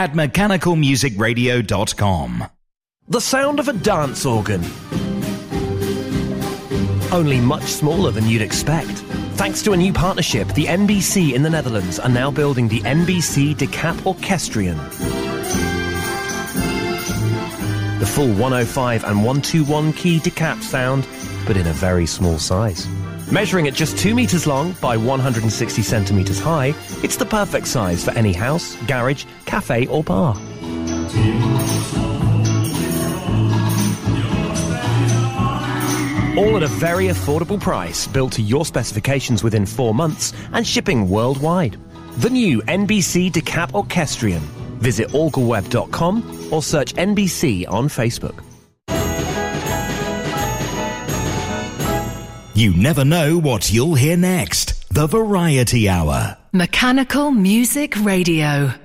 at mechanicalmusicradio.com. The sound of a dance organ. Only much smaller than you'd expect. Thanks to a new partnership, the NBC in the Netherlands are now building the NBC Decap Orchestrion. The full 105 and 121 key decap sound, but in a very small size. Measuring at just 2 meters long by 160 centimeters high, it's the perfect size for any house, garage, cafe or bar. All at a very affordable price, built to your specifications within 4 months and shipping worldwide. The new NBC Decap Orchestrion. Visit orgelweb.com or search NBC on Facebook. You never know what you'll hear next. The Variety Hour. Mechanical Music Radio.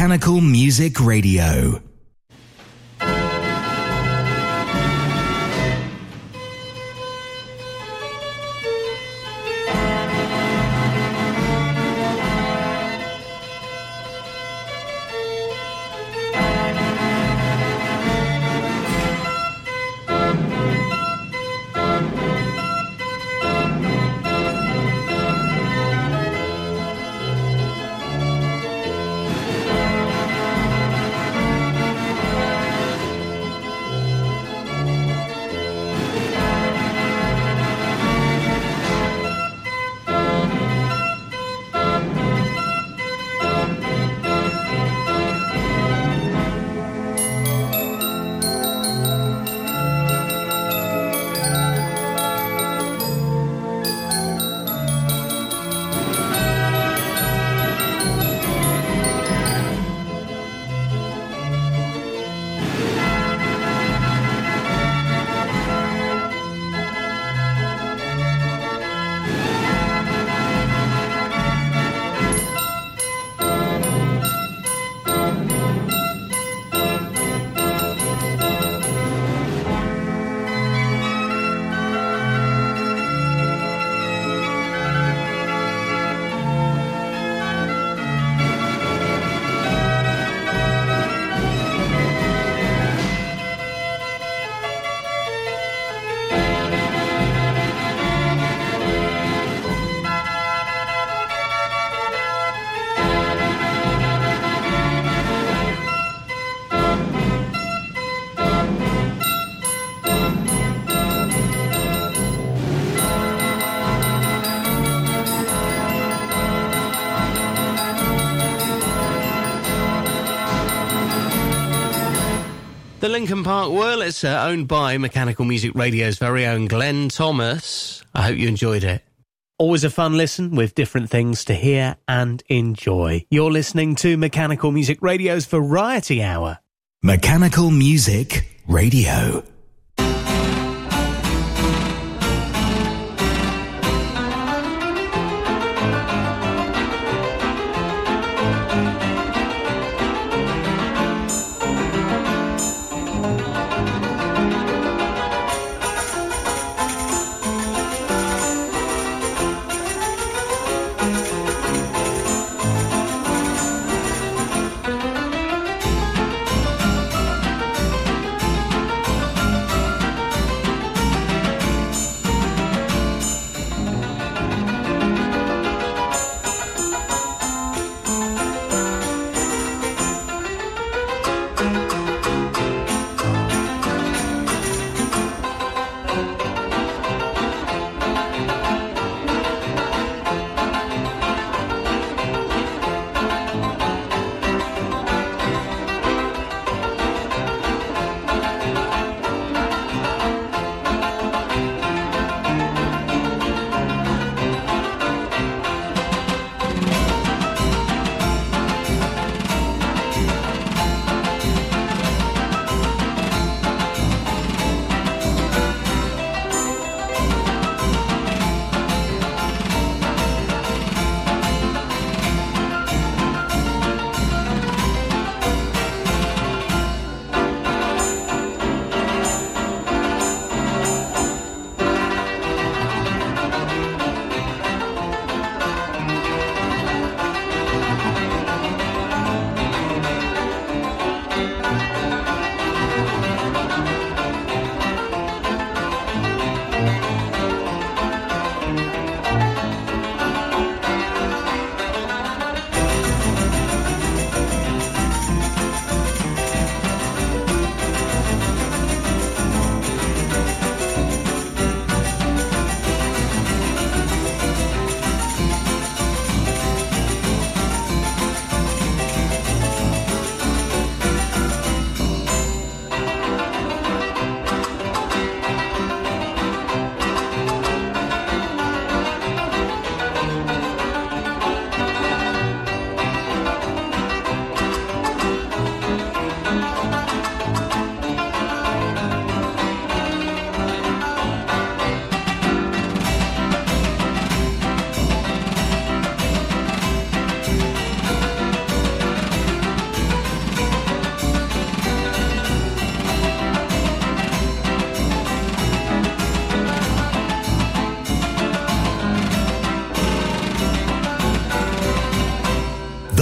Mechanical Music Radio. The Lincoln Park Wurlitzer, owned by Mechanical Music Radio's very own Glenn Thomas. I hope you enjoyed it. Always a fun listen with different things to hear and enjoy. You're listening to Mechanical Music Radio's Variety Hour. Mechanical Music Radio.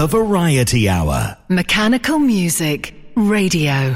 The Variety Hour. Mechanical Music Radio.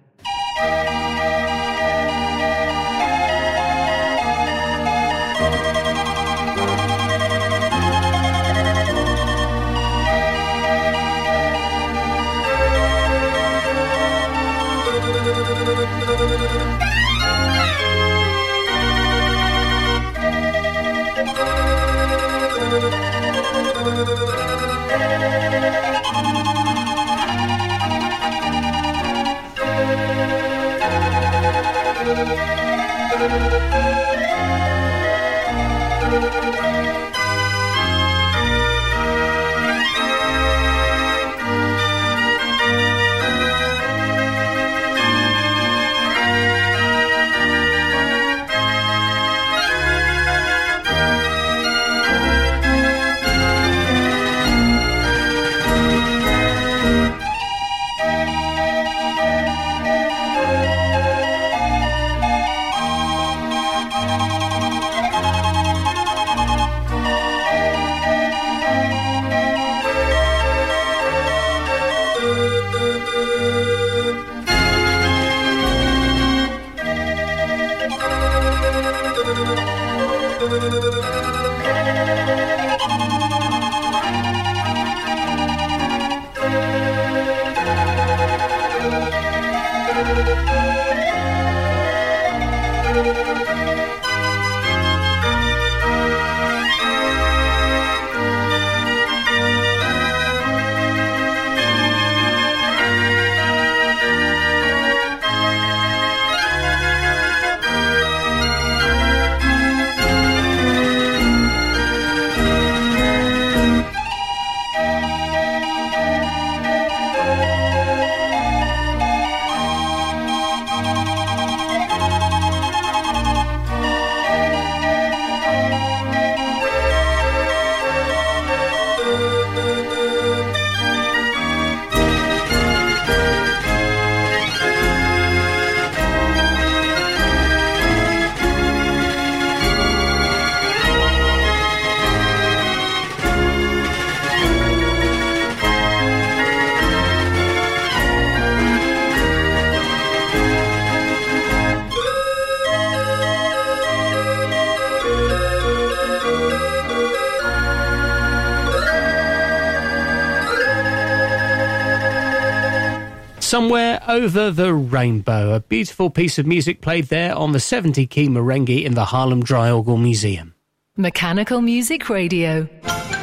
Somewhere Over the Rainbow, a beautiful piece of music played there on the 70-key merengue in the Harlem Dry Orgel Museum. Mechanical Music Radio.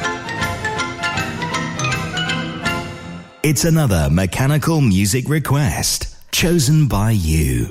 It's another mechanical music request chosen by you.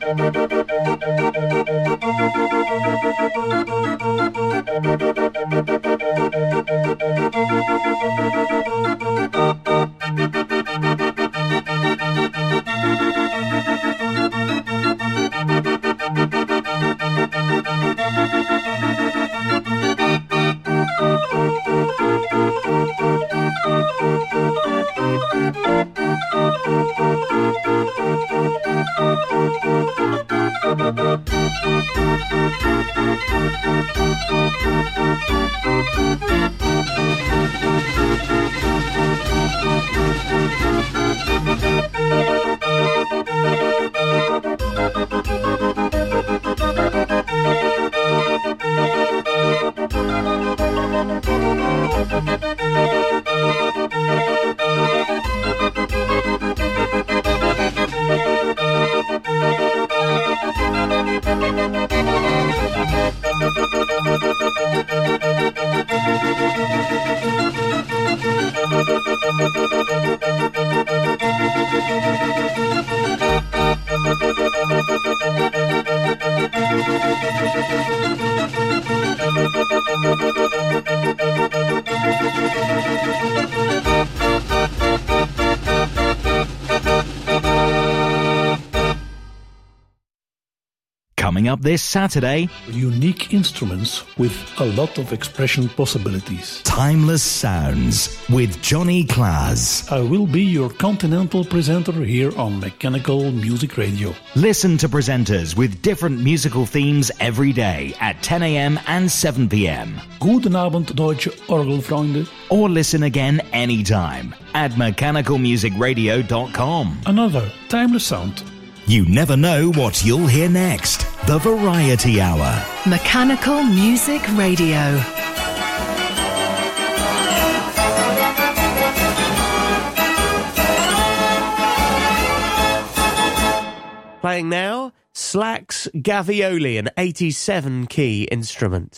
Coming up this Saturday, unique instruments with a lot of expression possibilities. Timeless Sounds with Johnny Claes. I will be your continental presenter here on Mechanical Music Radio. Listen to presenters with different musical themes every day at 10 a.m. and 7 p.m. Goedenavond, Deutsche Orgelfreunde. Or listen again anytime at mechanicalmusicradio.com. Another timeless sound. You never know what you'll hear next. The Variety Hour. Mechanical Music Radio. Playing now, Slack's Gavioli, an 87-key instrument.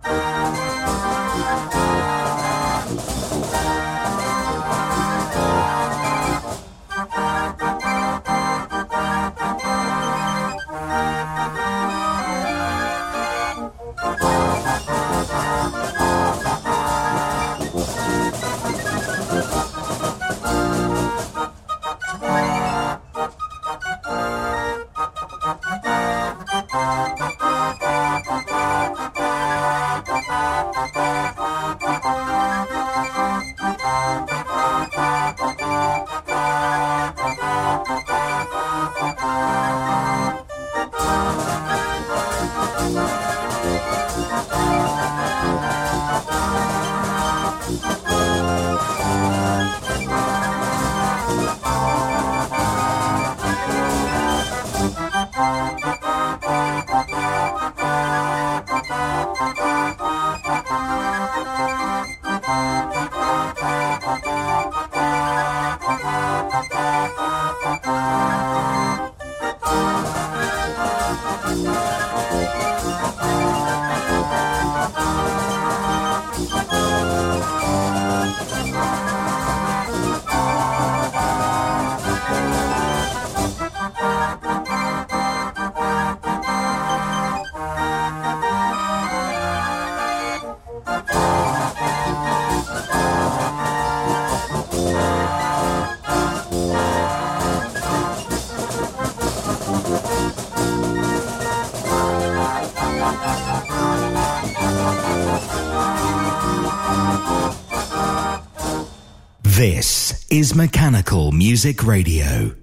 This is Mechanical Music Radio.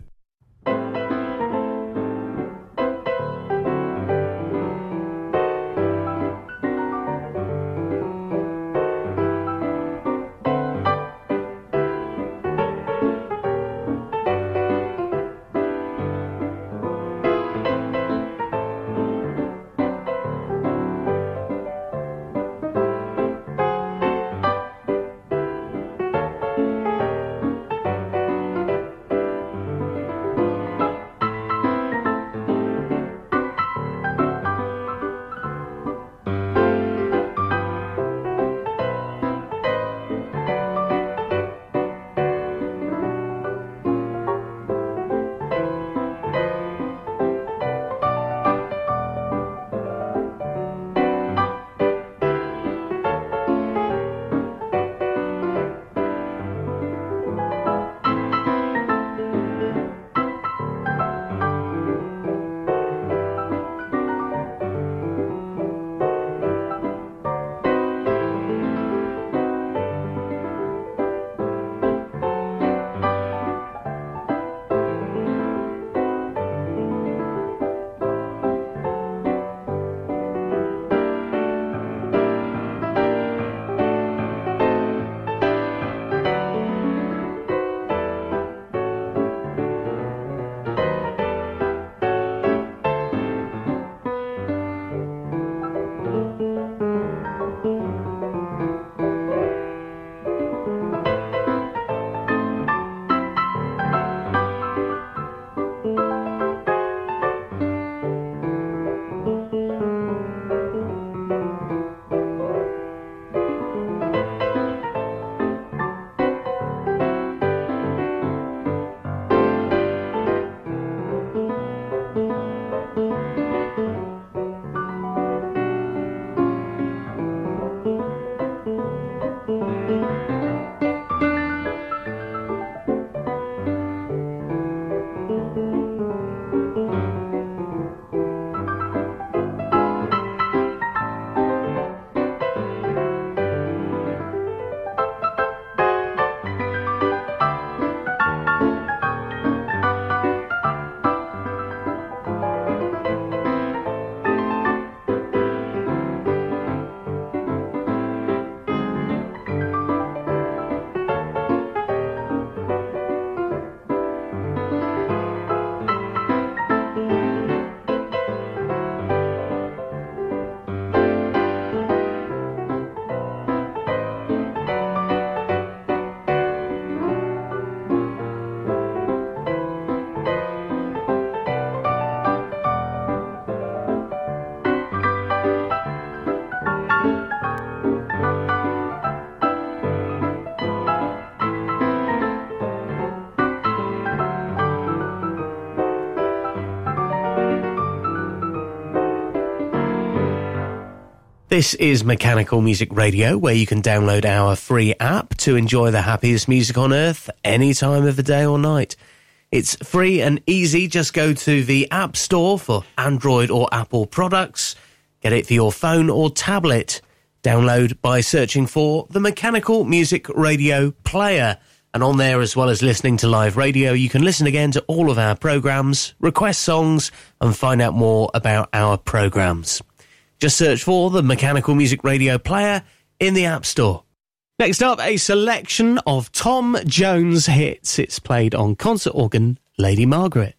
This is Mechanical Music Radio, where you can download our free app to enjoy the happiest music on earth any time of the day or night. It's free and easy. Just go to the App Store for Android or Apple products. Get it for your phone or tablet. Download by searching for the Mechanical Music Radio Player. And on there, as well as listening to live radio, you can listen again to all of our programmes, request songs, and find out more about our programmes. Just search for the Mechanical Music Radio Player in the App Store. Next up, a selection of Tom Jones hits. It's played on concert organ, Lady Margaret.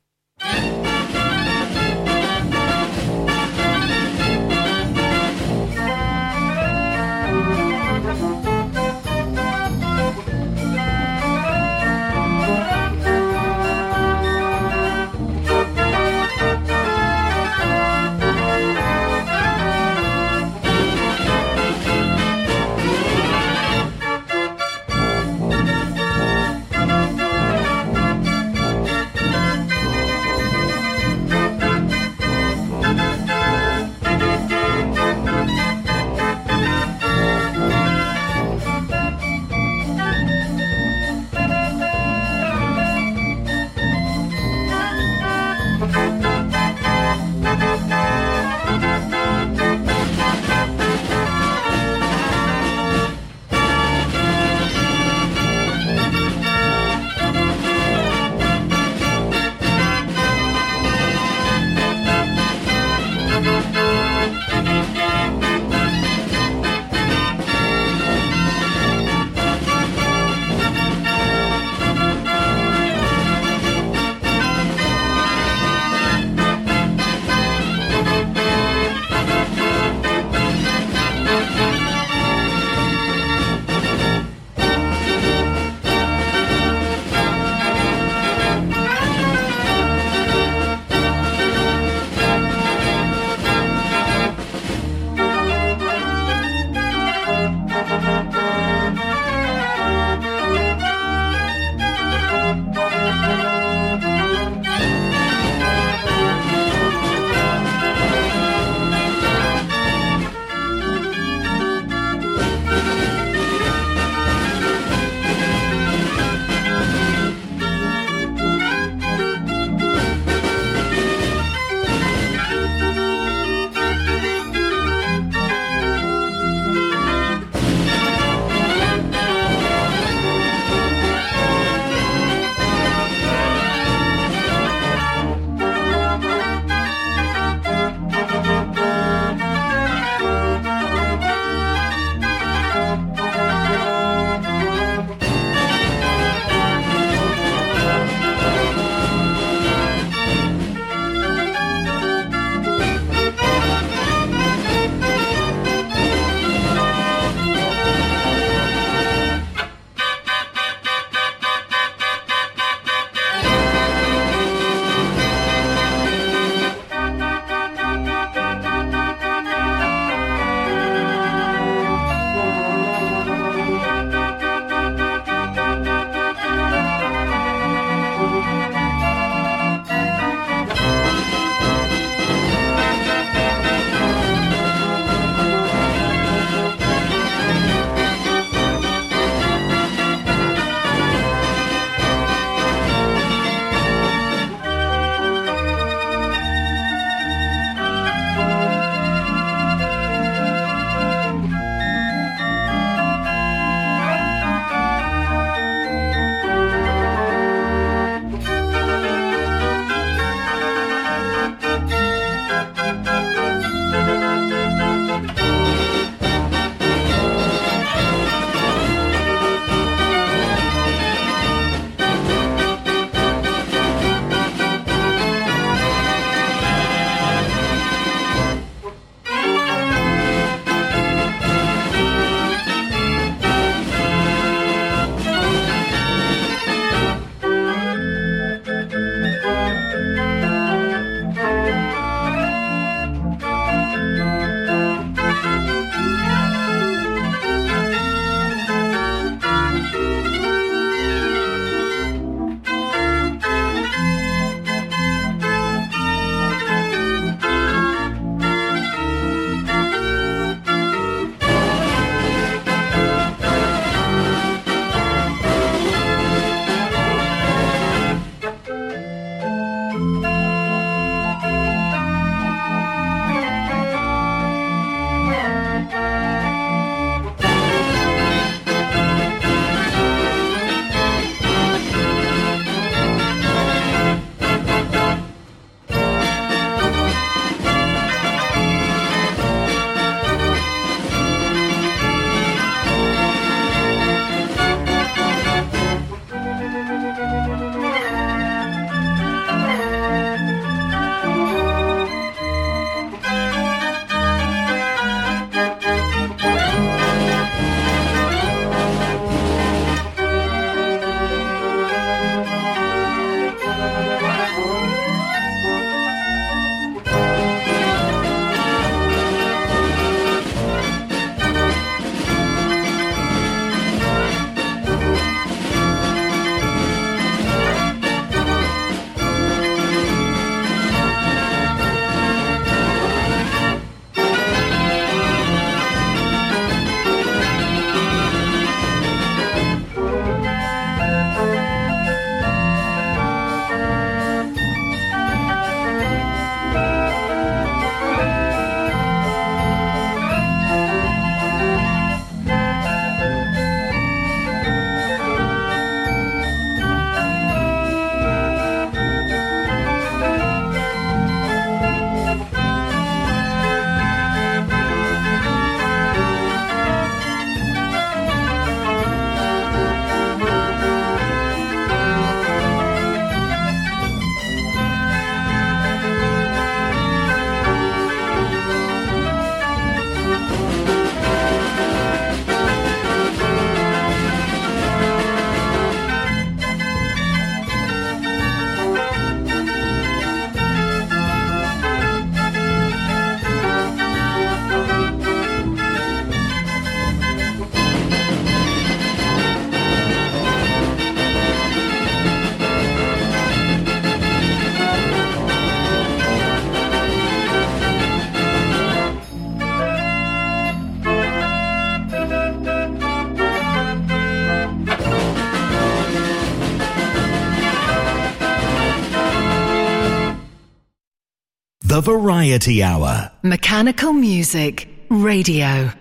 The Variety Hour. Mechanical Music Radio.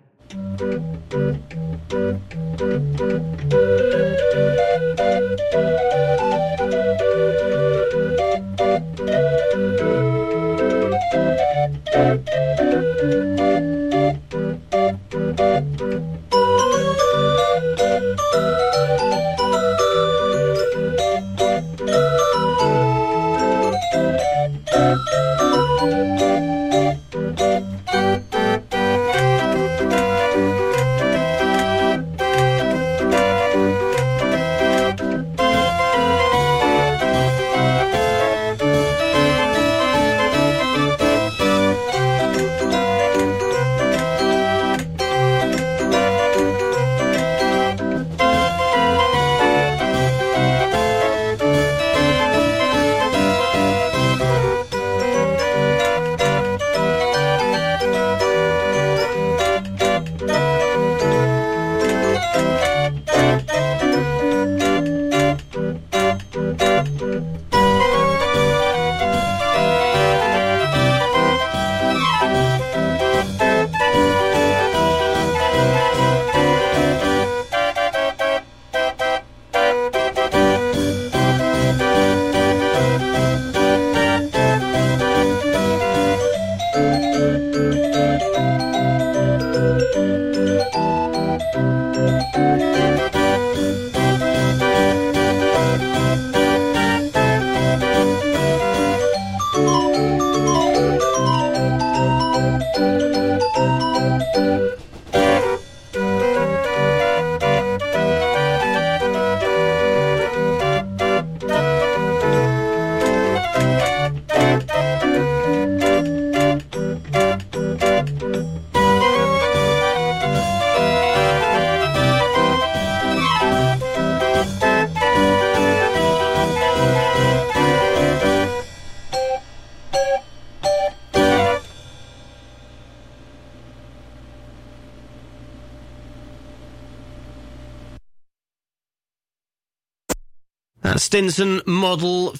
Stinson Model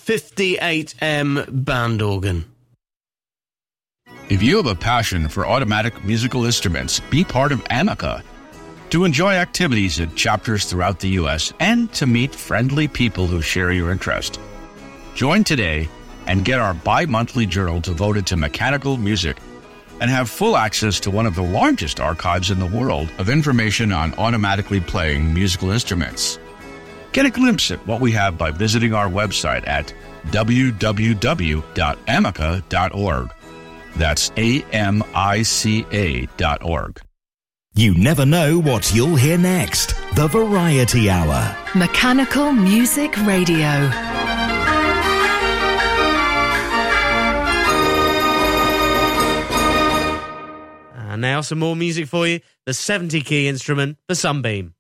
58M band organ. If you have a passion for automatic musical instruments, be part of Amica. To enjoy activities at chapters throughout the U.S. and to meet friendly people who share your interest. Join today and get our bi-monthly journal devoted to mechanical music and have full access to one of the largest archives in the world of information on automatically playing musical instruments. Get a glimpse at what we have by visiting our website at www.amica.org. That's AMICA.org. You never know what you'll hear next. The Variety Hour. Mechanical Music Radio. And now some more music for you. The 70-key instrument, the Sunbeam.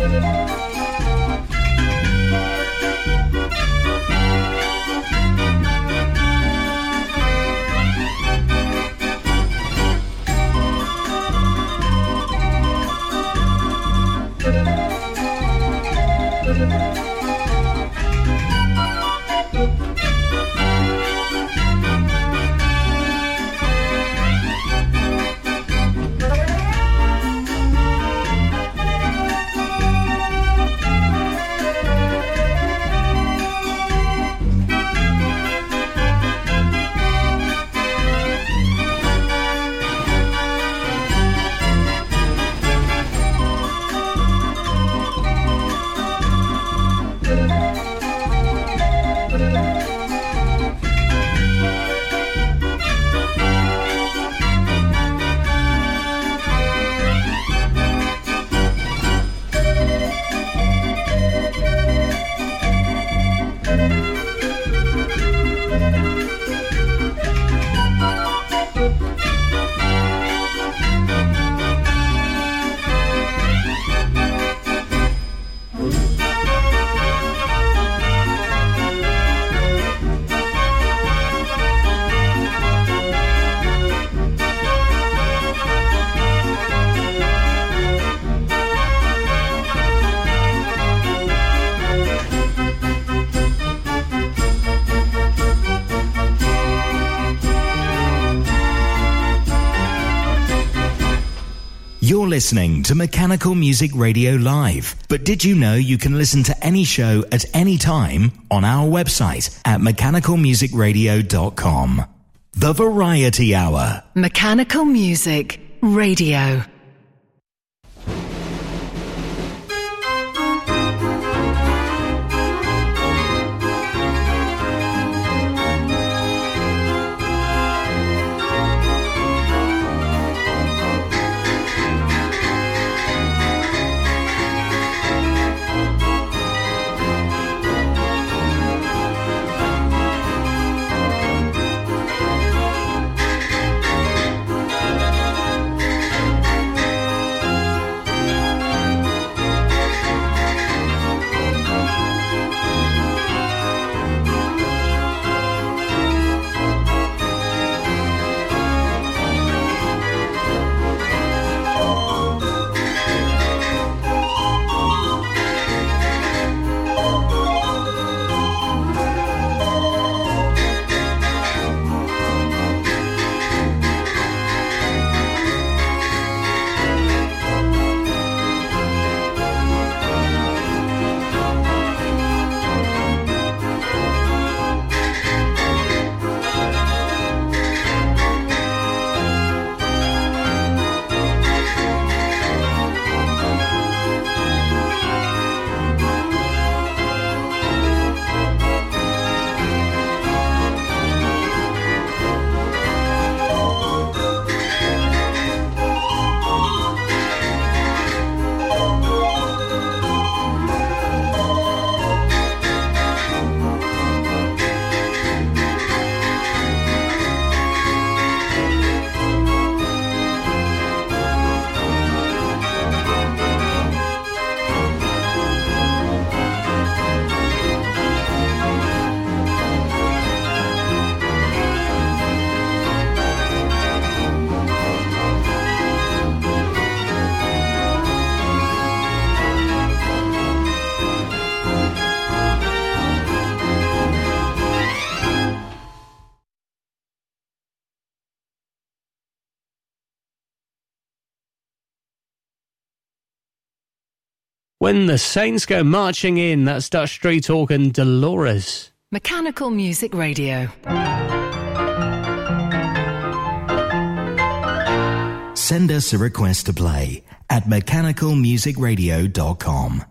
You're listening to Mechanical Music Radio Live. But did you know you can listen to any show at any time on our website at mechanicalmusicradio.com? The Variety Hour. Mechanical Music Radio. When the Saints Go Marching In, that's Dutch Street Talk and Dolores. Mechanical Music Radio. Send us a request to play at mechanicalmusicradio.com.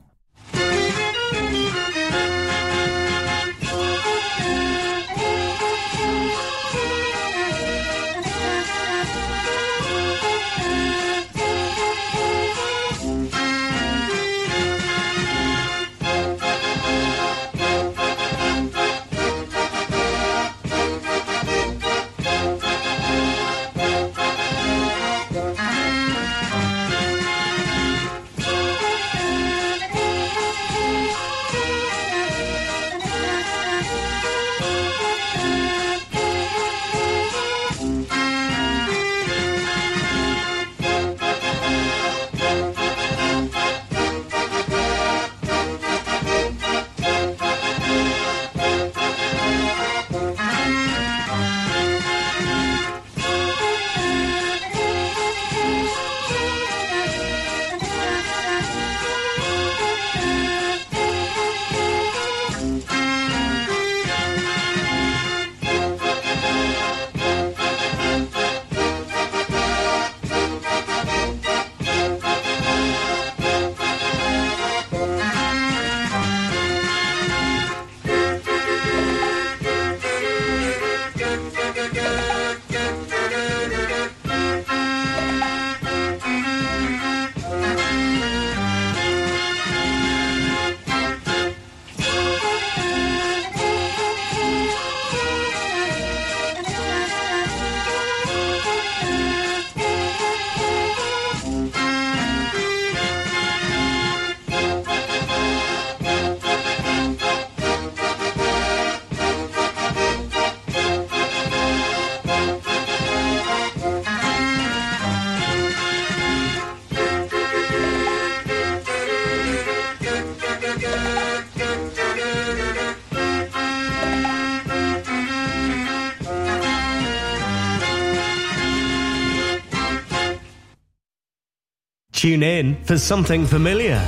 Tune in for something familiar.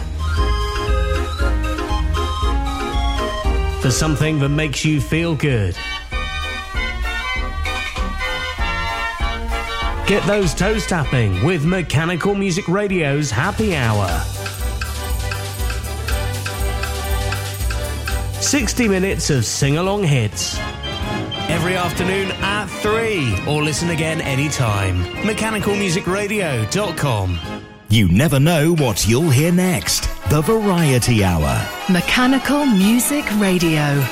For something that makes you feel good. Get those toes tapping with Mechanical Music Radio's Happy Hour. 60 minutes of sing-along hits. Every afternoon at 3, or listen again anytime. MechanicalMusicRadio.com. You never know what you'll hear next. The Variety Hour. Mechanical Music Radio.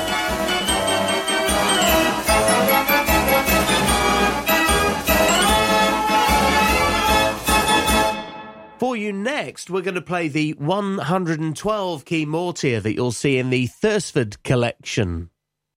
For you next, we're going to play the 112 key mortier that you'll see in the Thursford collection.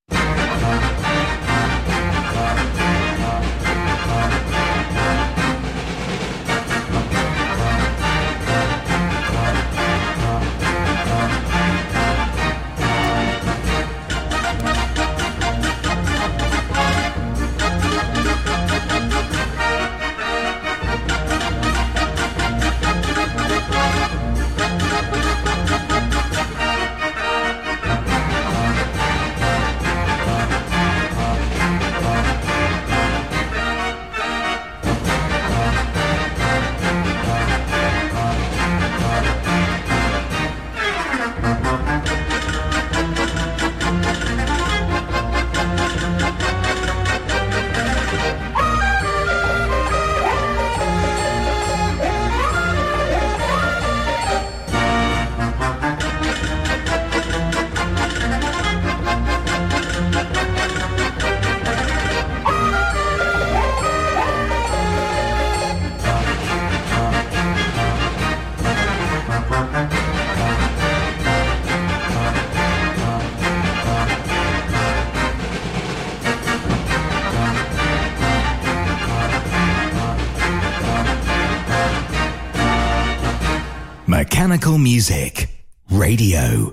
Mechanical Music Radio.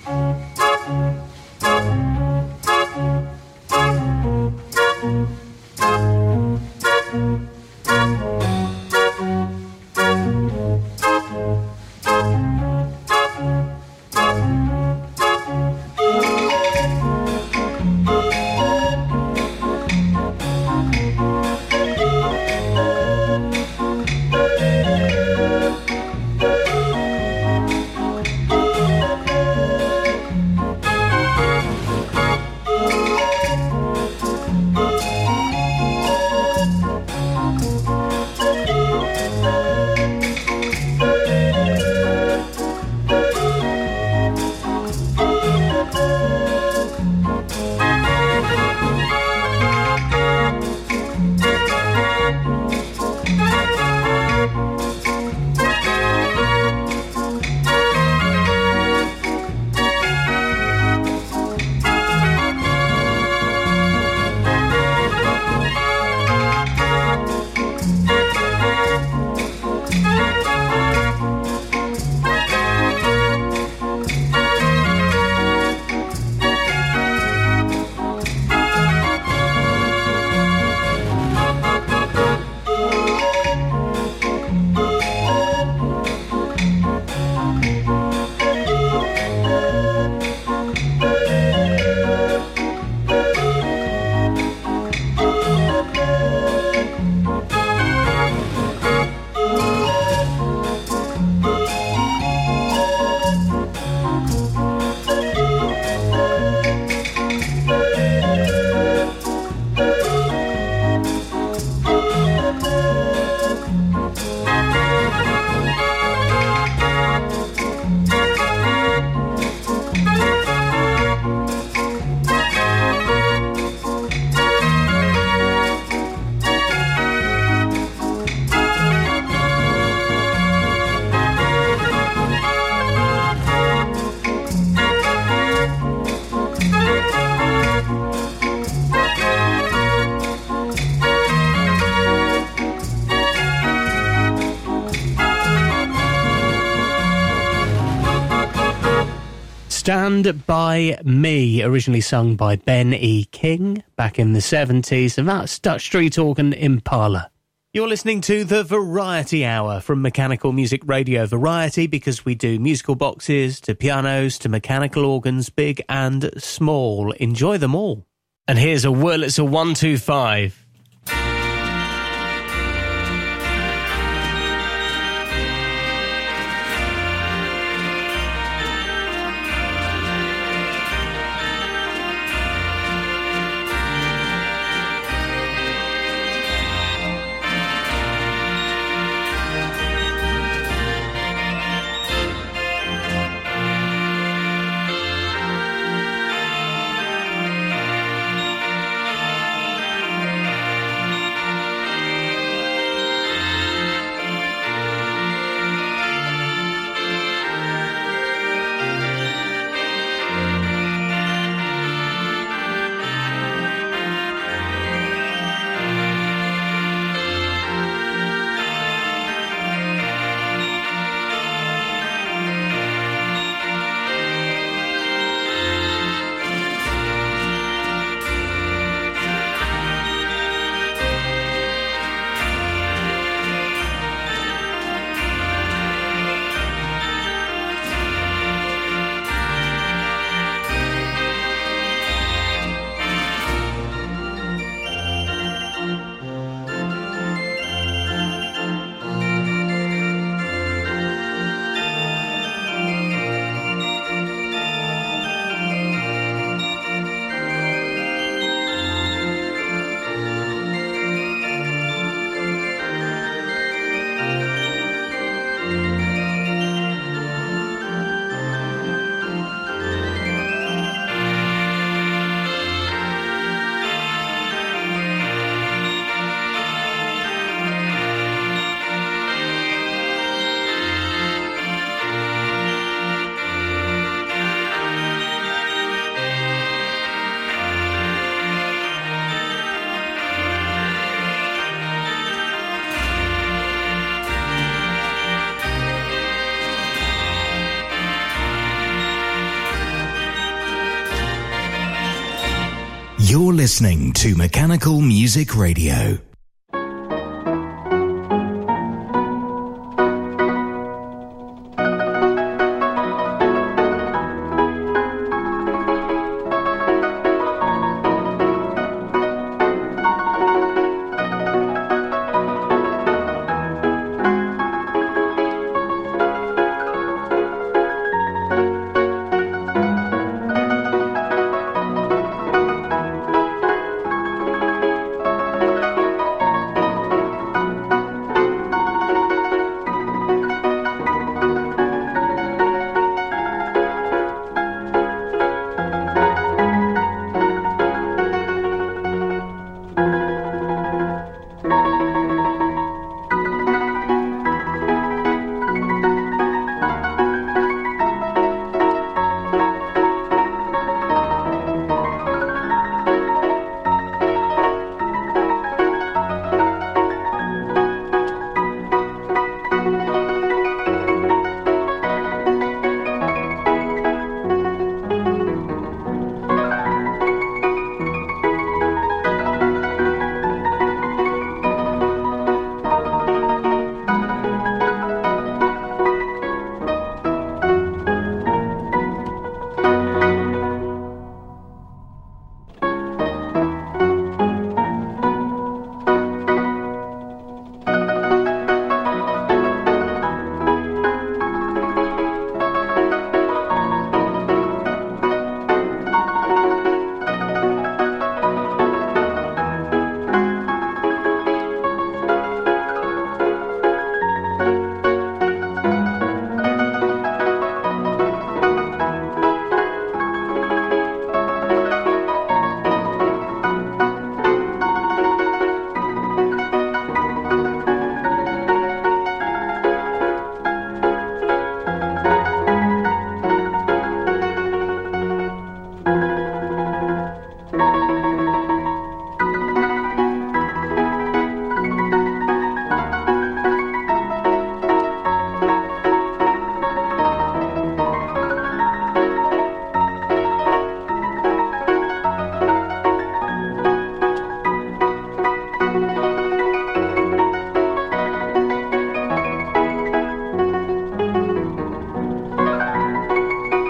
Stand By Me, originally sung by Ben E. King back in the 70s, and that's Dutch Street Organ Impala. You're listening to the Variety Hour from Mechanical Music Radio. Variety because we do musical boxes to pianos to mechanical organs, big and small. Enjoy them all. And here's a Wurlitzer 125. You're listening to Mechanical Music Radio.